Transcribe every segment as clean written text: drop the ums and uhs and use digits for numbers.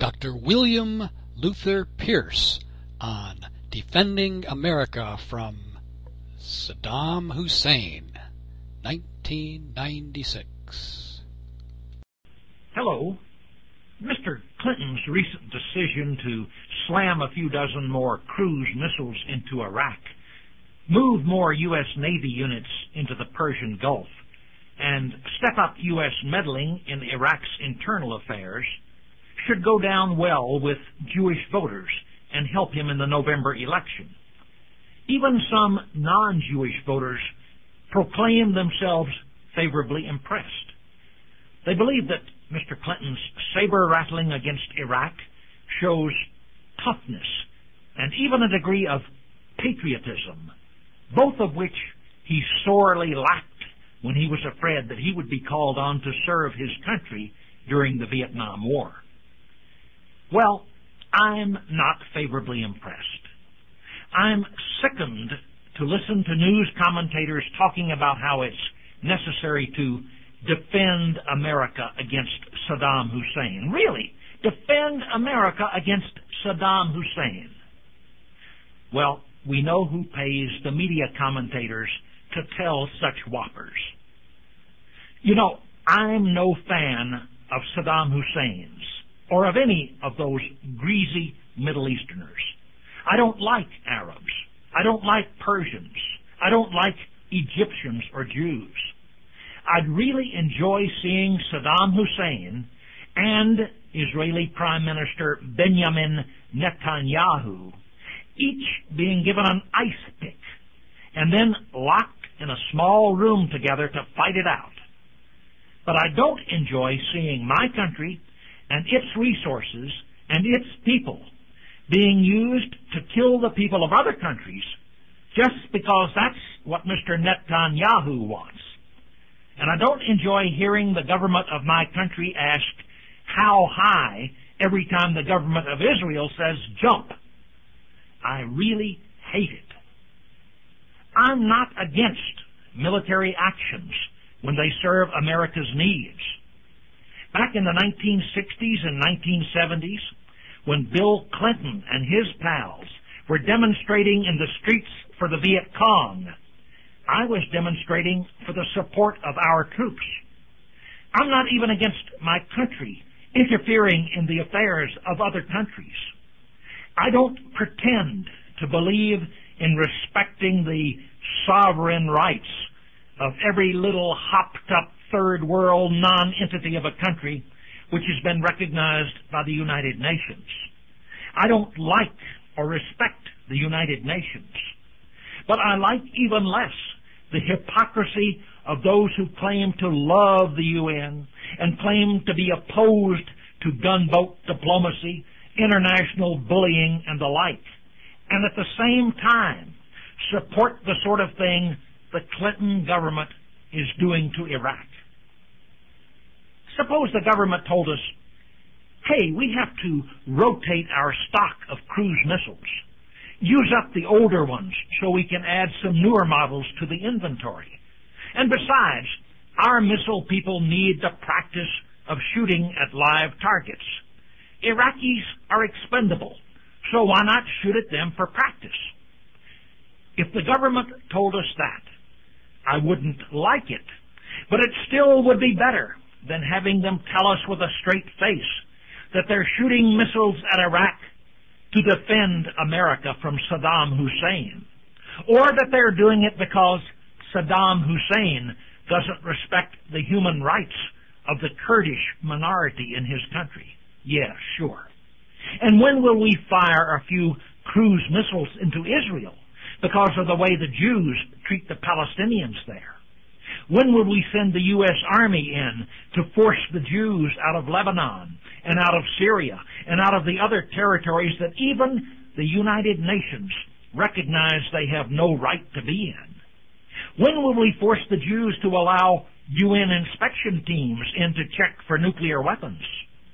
Dr. William Luther Pierce on Defending America from Saddam Hussein, 1996. Hello. Mr. Clinton's recent decision to slam a few dozen more cruise missiles into Iraq, move more U.S. Navy units into the Persian Gulf, and step up U.S. meddling in Iraq's internal affairs should go down well with Jewish voters and help him in the November election. Even some non-Jewish voters proclaim themselves favorably impressed. They believe that Mr. Clinton's saber-rattling against Iraq shows toughness and even a degree of patriotism, both of which he sorely lacked when he was afraid that he would be called on to serve his country during the Vietnam War. Well, I'm not favorably impressed. I'm sickened to listen to news commentators talking about how it's necessary to defend America against Saddam Hussein. Really, defend America against Saddam Hussein. Well, we know who pays the media commentators to tell such whoppers. You know, I'm no fan of Saddam Hussein's or of any of those greasy Middle Easterners. I don't like Arabs. I don't like Persians. I don't like Egyptians or Jews. I'd really enjoy seeing Saddam Hussein and Israeli Prime Minister Benjamin Netanyahu each being given an ice pick and then locked in a small room together to fight it out. But I don't enjoy seeing my country and its resources and its people being used to kill the people of other countries just because that's what Mr. Netanyahu wants. And I don't enjoy hearing the government of my country ask how high every time the government of Israel says jump. I really hate it. I'm not against military actions when they serve America's needs. Back in the 1960s and 1970s, when Bill Clinton and his pals were demonstrating in the streets for the Viet Cong, I was demonstrating for the support of our troops. I'm not even against my country interfering in the affairs of other countries. I don't pretend to believe in respecting the sovereign rights of every little hopped-up third world non-entity of a country which has been recognized by the United Nations. I don't like or respect the United Nations. But I like even less the hypocrisy of those who claim to love the UN and claim to be opposed to gunboat diplomacy, international bullying, and the like, and at the same time support the sort of thing the Clinton government is doing to Iraq. Suppose the government told us, hey, we have to rotate our stock of cruise missiles. Use up the older ones so we can add some newer models to the inventory. And besides, our missile people need the practice of shooting at live targets. Iraqis are expendable, so why not shoot at them for practice? If the government told us that, I wouldn't like it, but it still would be better than having them tell us with a straight face that they're shooting missiles at Iraq to defend America from Saddam Hussein, or that they're doing it because Saddam Hussein doesn't respect the human rights of the Kurdish minority in his country. Yeah, sure. And when will we fire a few cruise missiles into Israel because of the way the Jews treat the Palestinians there? When will we send the U.S. Army in to force the Jews out of Lebanon and out of Syria and out of the other territories that even the United Nations recognize they have no right to be in? When will we force the Jews to allow UN inspection teams in to check for nuclear weapons?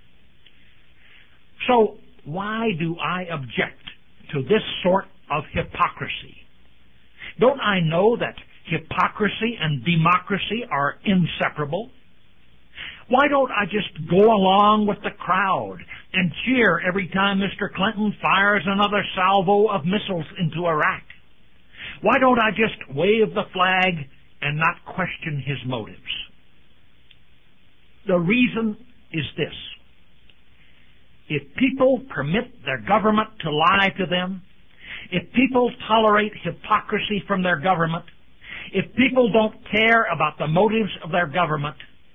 So why do I object to this sort of hypocrisy? Don't I know that hypocrisy and democracy are inseparable? Why don't I just go along with the crowd and cheer every time Mr. Clinton fires another salvo of missiles into Iraq? Why don't I just wave the flag and not question his motives? The reason is this. If people permit their government to lie to them, if people tolerate hypocrisy from their government, if people don't care about the motives of their government,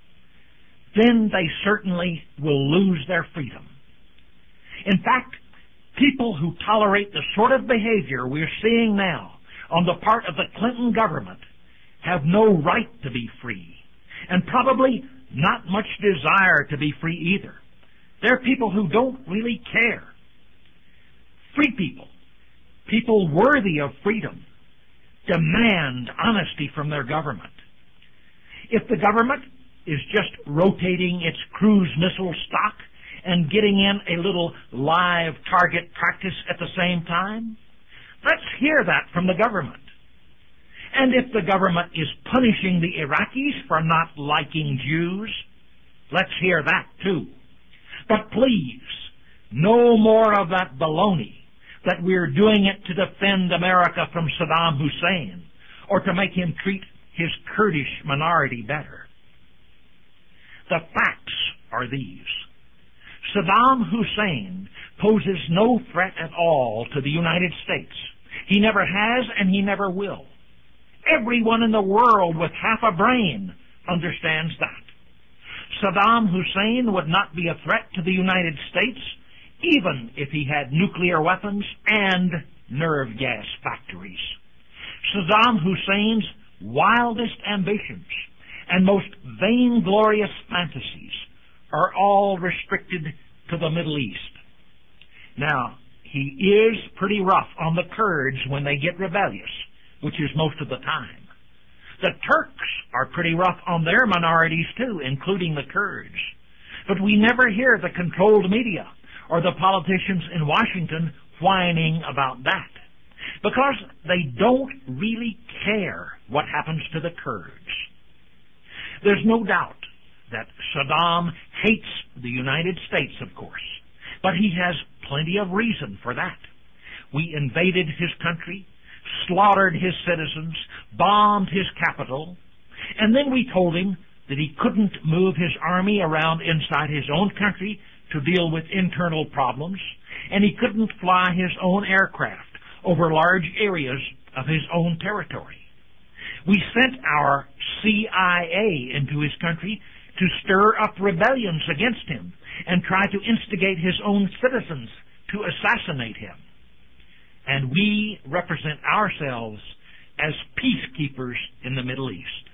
then they certainly will lose their freedom. In fact, people who tolerate the sort of behavior we're seeing now on the part of the Clinton government have no right to be free, and probably not much desire to be free either. They're people who don't really care. Free people, people worthy of freedom, demand honesty from their government. If the government is just rotating its cruise missile stock and getting in a little live target practice at the same time, let's hear that from the government. And if the government is punishing the Iraqis for not liking Jews, let's hear that too. But please, no more of that baloney that we're doing it to defend America from Saddam Hussein or to make him treat his Kurdish minority better. The facts are these. Saddam Hussein poses no threat at all to the United States. He never has and he never will. Everyone in the world with half a brain understands that. Saddam Hussein would not be a threat to the United States even if he had nuclear weapons and nerve gas factories. Saddam Hussein's wildest ambitions and most vainglorious fantasies are all restricted to the Middle East. Now, he is pretty rough on the Kurds when they get rebellious, which is most of the time. The Turks are pretty rough on their minorities too, including the Kurds. But we never hear the controlled media or the politicians in Washington whining about that, because they don't really care what happens to the Kurds. There's no doubt that Saddam hates the United States, of course, but he has plenty of reason for that. We invaded his country, slaughtered his citizens, bombed his capital, and then we told him that he couldn't move his army around inside his own country to deal with internal problems, and he couldn't fly his own aircraft over large areas of his own territory. We sent our CIA into his country to stir up rebellions against him and try to instigate his own citizens to assassinate him. And we represent ourselves as peacekeepers in the Middle East.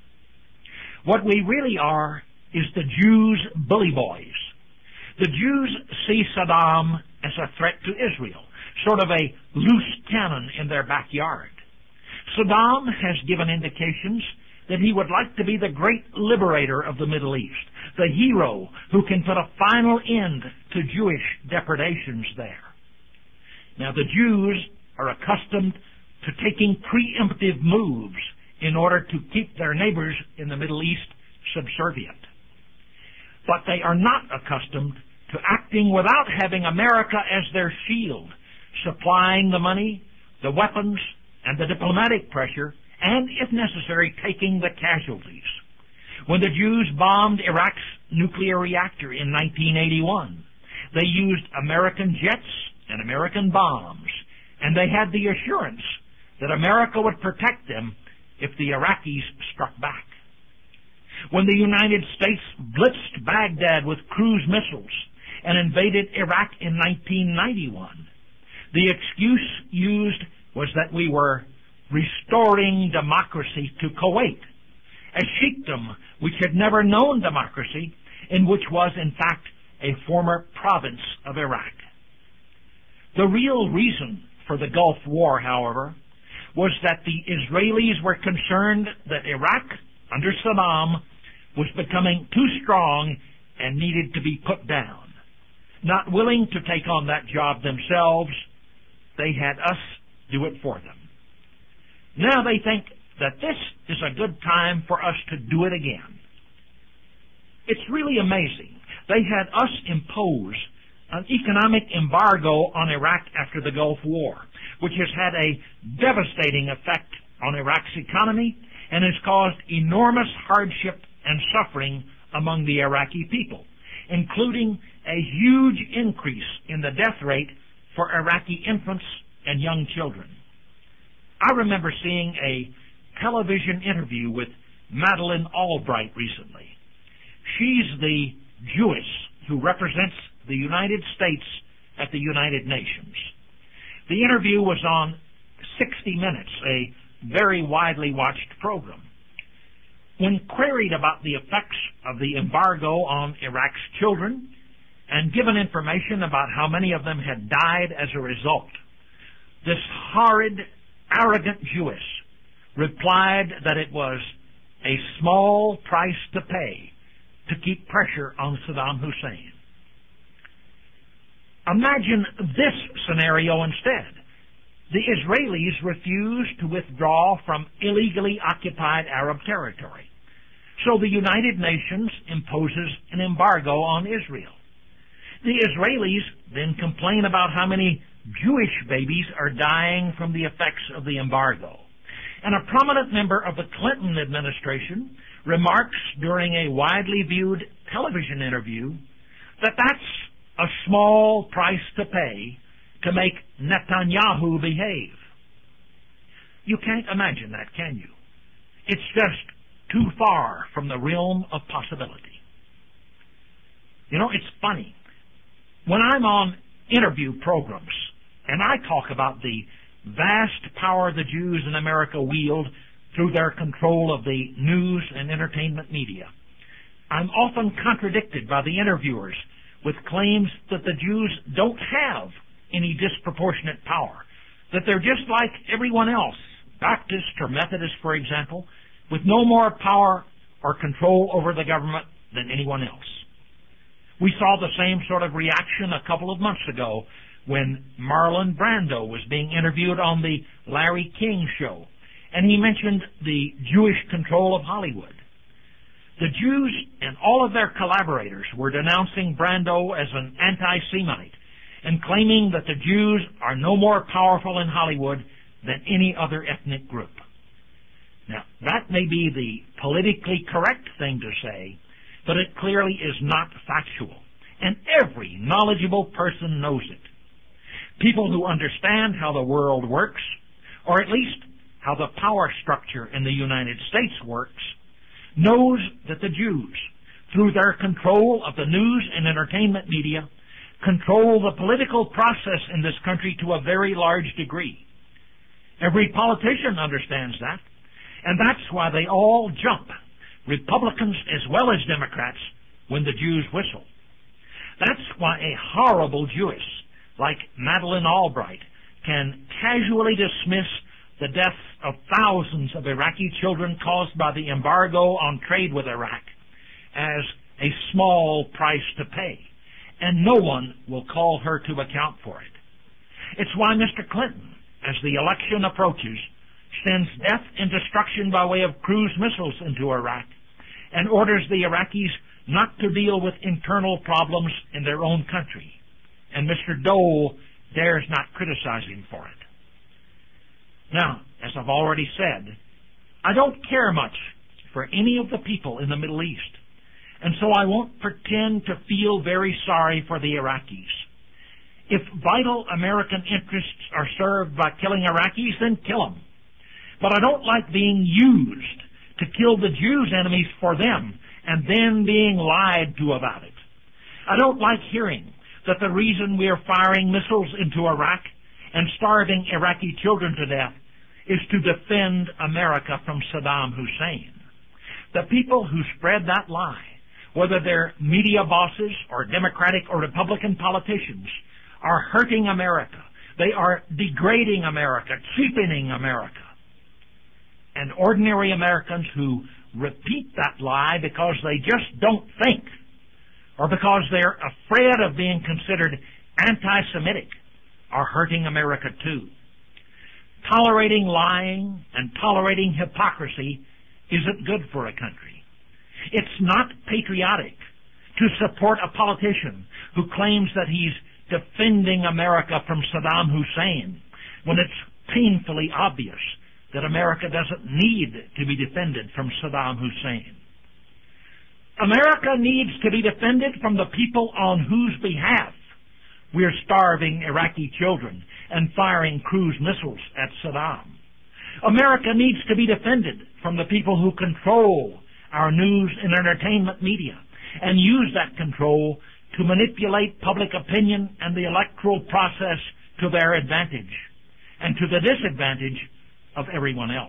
What we really are is the Jews' bully boys. The Jews see Saddam as a threat to Israel, sort of a loose cannon in their backyard. Saddam has given indications that he would like to be the great liberator of the Middle East, the hero who can put a final end to Jewish depredations there. Now, the Jews are accustomed to taking preemptive moves in order to keep their neighbors in the Middle East subservient. But they are not accustomed to acting without having America as their shield, supplying the money, the weapons, and the diplomatic pressure, and, if necessary, taking the casualties. When the Jews bombed Iraq's nuclear reactor in 1981, they used American jets and American bombs, and they had the assurance that America would protect them if the Iraqis struck back. When the United States blitzed Baghdad with cruise missiles and invaded Iraq in 1991, the excuse used was that we were restoring democracy to Kuwait, a sheikdom which had never known democracy and which was, in fact, a former province of Iraq. The real reason for the Gulf War, however, was that the Israelis were concerned that Iraq, under Saddam, was becoming too strong and needed to be put down. Not willing to take on that job themselves, they had us do it for them. Now they think that this is a good time for us to do it again. It's really amazing. They had us impose an economic embargo on Iraq after the Gulf War, which has had a devastating effect on Iraq's economy and has caused enormous hardship and suffering among the Iraqi people, including a huge increase in the death rate for Iraqi infants and young children. I remember seeing a television interview with Madeleine Albright recently. She's the Jewess who represents the United States at the United Nations. The interview was on 60 Minutes, a very widely watched program. When queried about the effects of the embargo on Iraq's children and given information about how many of them had died as a result, this horrid, arrogant Jewess replied that it was a small price to pay to keep pressure on Saddam Hussein. Imagine this scenario instead. The Israelis refuse to withdraw from illegally occupied Arab territory. So the United Nations imposes an embargo on Israel. The Israelis then complain about how many Jewish babies are dying from the effects of the embargo. And a prominent member of the Clinton administration remarks during a widely viewed television interview that that's a small price to pay to make Netanyahu behave. You can't imagine that, can you? It's just too far from the realm of possibility. You know, it's funny. When I'm on interview programs and I talk about the vast power the Jews in America wield through their control of the news and entertainment media, I'm often contradicted by the interviewers with claims that the Jews don't have any disproportionate power, that they're just like everyone else, Baptist or Methodist, for example, with no more power or control over the government than anyone else. We saw the same sort of reaction a couple of months ago when Marlon Brando was being interviewed on the Larry King show, and he mentioned the Jewish control of Hollywood. The Jews and all of their collaborators were denouncing Brando as an anti-Semite and claiming that the Jews are no more powerful in Hollywood than any other ethnic group. Now, that may be the politically correct thing to say, but it clearly is not factual, and every knowledgeable person knows it. People who understand how the world works, or at least how the power structure in the United States works, knows that the Jews, through their control of the news and entertainment media, control the political process in this country to a very large degree. Every politician understands that, and that's why they all jump, Republicans as well as Democrats, when the Jews whistle. That's why a horrible Jewess like Madeleine Albright can casually dismiss the deaths of thousands of Iraqi children caused by the embargo on trade with Iraq as a small price to pay, and no one will call her to account for it. It's why Mr. Clinton, as the election approaches, sends death and destruction by way of cruise missiles into Iraq and orders the Iraqis not to deal with internal problems in their own country. And Mr. Dole dares not criticize him for it. Now, as I've already said, I don't care much for any of the people in the Middle East, and so I won't pretend to feel very sorry for the Iraqis. If vital American interests are served by killing Iraqis, then kill them. But I don't like being used to kill the Jews' enemies for them and then being lied to about it. I don't like hearing that the reason we are firing missiles into Iraq and starving Iraqi children to death is to defend America from Saddam Hussein. The people who spread that lie, whether they're media bosses or Democratic or Republican politicians, are hurting America. They are degrading America, cheapening America. And ordinary Americans who repeat that lie because they just don't think, or because they're afraid of being considered anti-Semitic, are hurting America too. Tolerating lying and tolerating hypocrisy isn't good for a country. It's not patriotic to support a politician who claims that he's defending America from Saddam Hussein when it's painfully obvious that America doesn't need to be defended from Saddam Hussein. America needs to be defended from the people on whose behalf we're starving Iraqi children and firing cruise missiles at Saddam. America needs to be defended from the people who control our news and entertainment media and use that control to manipulate public opinion and the electoral process to their advantage and to the disadvantage of everyone else.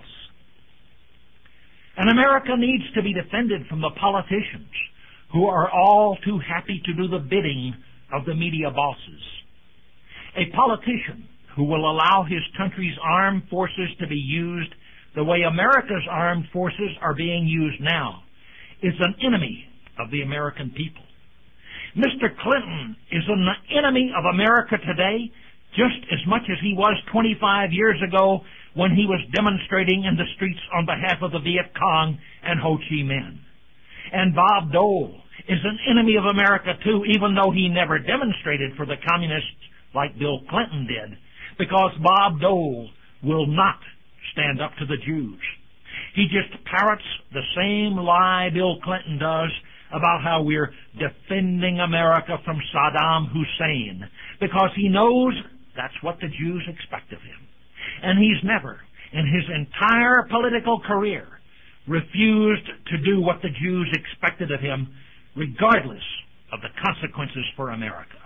And America needs to be defended from the politicians who are all too happy to do the bidding of the media bosses. A politician who will allow his country's armed forces to be used the way America's armed forces are being used now is an enemy of the American people. Mr. Clinton is an enemy of America today just as much as he was 25 years ago when he was demonstrating in the streets on behalf of the Viet Cong and Ho Chi Minh. And Bob Dole is an enemy of America too, even though he never demonstrated for the communists like Bill Clinton did, because Bob Dole will not stand up to the Jews. He just parrots the same lie Bill Clinton does about how we're defending America from Saddam Hussein, because he knows that's what the Jews expect of him. And he's never, in his entire political career, refused to do what the Jews expected of him, regardless of the consequences for America.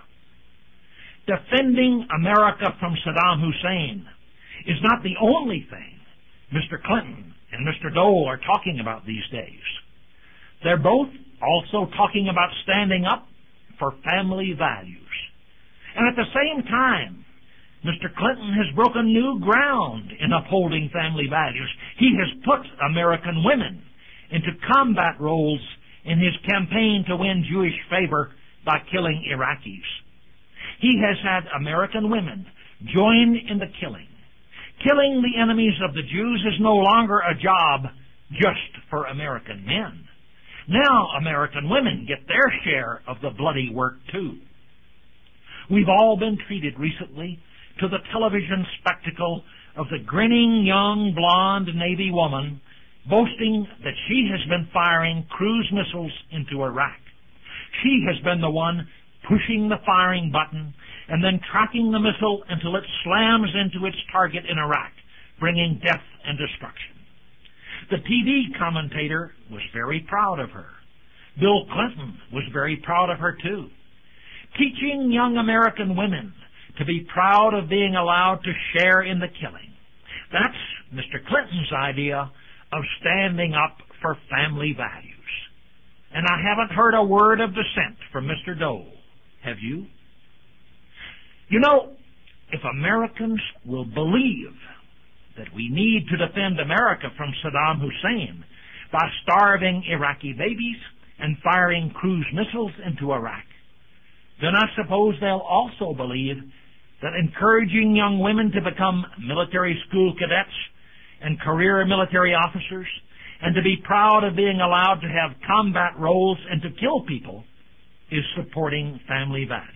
Defending America from Saddam Hussein is not the only thing Mr. Clinton and Mr. Dole are talking about these days. They're both also talking about standing up for family values. And at the same time, Mr. Clinton has broken new ground in upholding family values. He has put American women into combat roles in his campaign to win Jewish favor by killing Iraqis. He has had American women join in the killing. Killing the enemies of the Jews is no longer a job just for American men. Now American women get their share of the bloody work too. We've all been treated recently to the television spectacle of the grinning young blonde Navy woman boasting that she has been firing cruise missiles into Iraq. She has been the one pushing the firing button and then tracking the missile until it slams into its target in Iraq, bringing death and destruction. The TV commentator was very proud of her. Bill Clinton was very proud of her too. Teaching young American women to be proud of being allowed to share in the killing. That's Mr. Clinton's idea of standing up for family values. And I haven't heard a word of dissent from Mr. Dole. Have you? You know, if Americans will believe that we need to defend America from Saddam Hussein by starving Iraqi babies and firing cruise missiles into Iraq, then I suppose they'll also believe that encouraging young women to become military school cadets and career military officers and to be proud of being allowed to have combat roles and to kill people is supporting family values.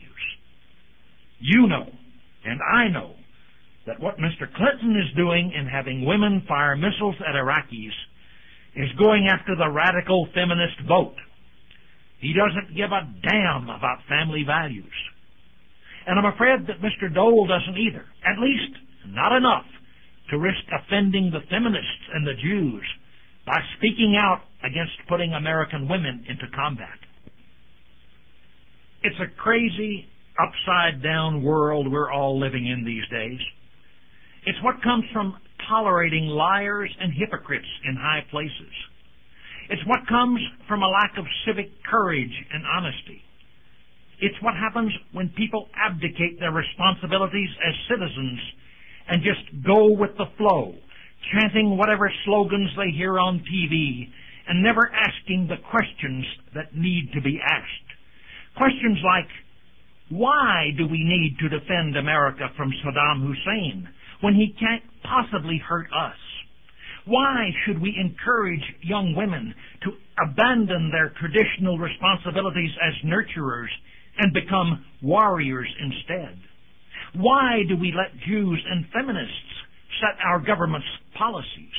You know, and I know, that what Mr. Clinton is doing in having women fire missiles at Iraqis is going after the radical feminist vote. He doesn't give a damn about family values. And I'm afraid that Mr. Dole doesn't either, at least not enough to risk offending the feminists and the Jews by speaking out against putting American women into combat. It's a crazy, upside-down world we're all living in these days. It's what comes from tolerating liars and hypocrites in high places. It's what comes from a lack of civic courage and honesty. It's what happens when people abdicate their responsibilities as citizens and just go with the flow, chanting whatever slogans they hear on TV and never asking the questions that need to be asked. Questions like, why do we need to defend America from Saddam Hussein when he can't possibly hurt us? Why should we encourage young women to abandon their traditional responsibilities as nurturers and become warriors instead? Why do we let Jews and feminists set our government's policies?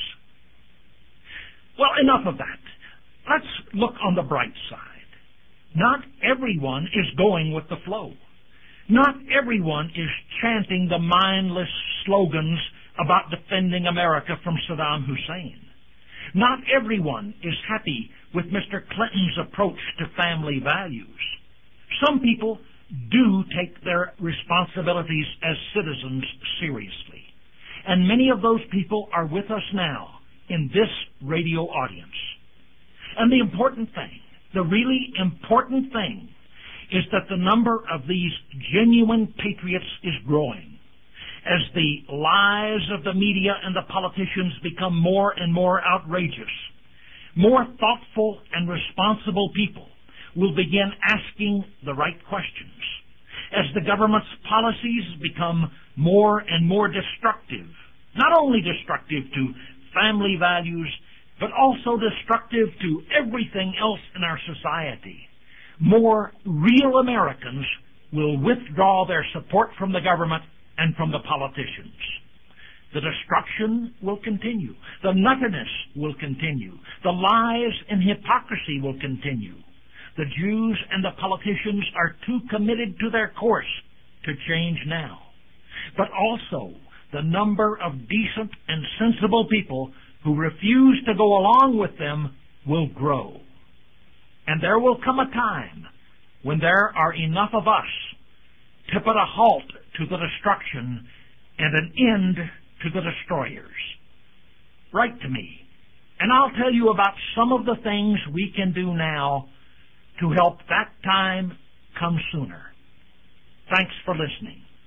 Well, enough of that. Let's look on the bright side. Not everyone is going with the flow. Not everyone is chanting the mindless slogans about defending America from Saddam Hussein. Not everyone is happy with Mr. Clinton's approach to family values. Some people do take their responsibilities as citizens seriously. And many of those people are with us now in this radio audience. And the important thing, the really important thing, is that the number of these genuine patriots is growing. As the lies of the media and the politicians become more and more outrageous, more thoughtful and responsible people will begin asking the right questions. As the government's policies become more and more destructive, not only destructive to family values, but also destructive to everything else in our society, more real Americans will withdraw their support from the government and from the politicians. The destruction will continue. The nuttiness will continue. The lies and hypocrisy will continue. The Jews and the politicians are too committed to their course to change now. But also, the number of decent and sensible people who refuse to go along with them will grow. And there will come a time when there are enough of us to put a halt to the destruction and an end to the destroyers. Write to me, and I'll tell you about some of the things we can do now to help that time come sooner. Thanks for listening.